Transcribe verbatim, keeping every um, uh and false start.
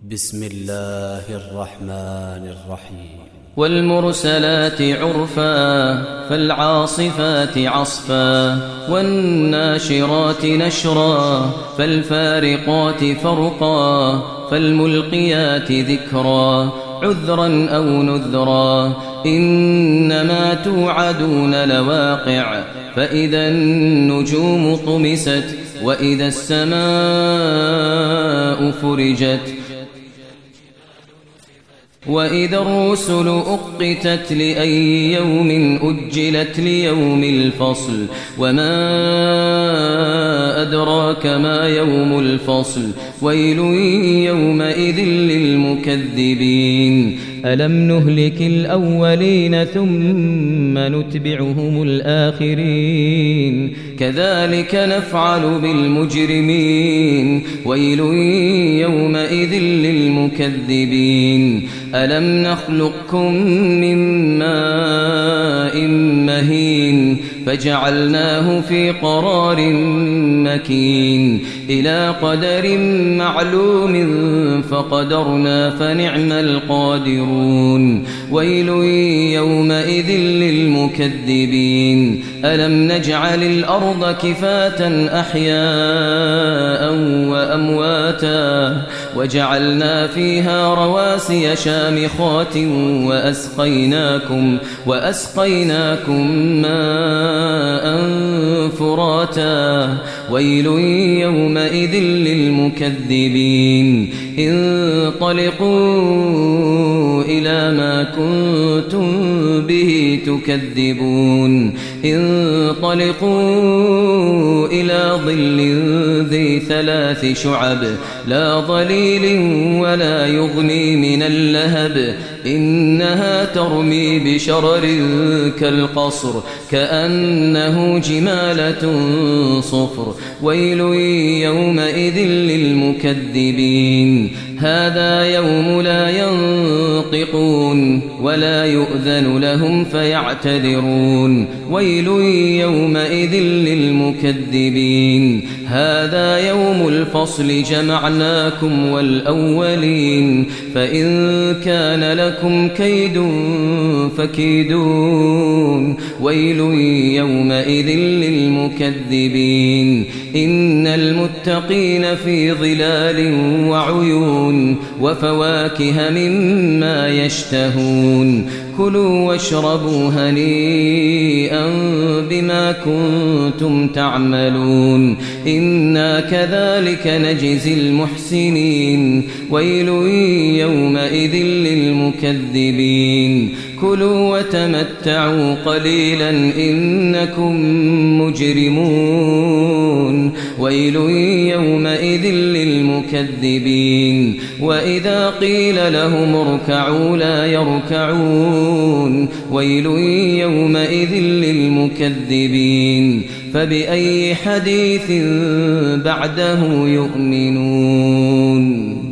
بسم الله الرحمن الرحيم والمرسلات عرفا فالعاصفات عصفا والناشرات نشرا فالفارقات فرقا فالملقيات ذكرا عذرا أو نذرا إنما توعدون لواقع فإذا النجوم طمست وإذا السماء فرجت وإذا الرسل أقتت لأي يوم أجلت ليوم الفصل وما أدراك ما يوم الفصل ويل يومئذ للمكذبين ألم نهلك الأولين ثم نتبعهم الآخرين كذلك نفعل بالمجرمين ويل يومئذ للمكذبين ألم نخلقكم من ماء مهين فجعلناه في قرار مكين إلى قدر معلوم فقدرنا فنعم القادرون ويل يومئذ للمكذبين ألم نجعل الأرض كفاة أحياء وأمواتا وجعلنا فيها رواسي شامخات وأسقيناكم, وأسقيناكم ماء فراتا ويل يومئذ للمكذبين انطلقوا إلى ما كنتم به تكذبون انطلقوا إلى ظل ذي ثلاث شعب لا ظليل ولا يغني من اللهب إنها ترمي بشرر كالقصر كأنه جمالة صفر ويل يومئذ للمكذبين هذا يوم لا ينطقون ولا يؤذن لهم فيعتذرون ويل يومئذ للمكذبين هذا يوم الفصل جمعناكم والأولين فإن كان لكم كيد فكيدون ويل يومئذ للمكذبين إن المتقين في ظلال وعيون وفواكه مما يشتهون كلوا واشربوا هنيئا بما كنتم تعملون إنا كذلك نجزي المحسنين ويل يومئذ للمكذبين كلوا وتمتعوا قليلا إنكم مجرمون ويل يومئذ للمكذبين وإذا قيل لهم اركعوا لا يركعون ويل يومئذ للمكذبين فبأي حديث بعده يؤمنون.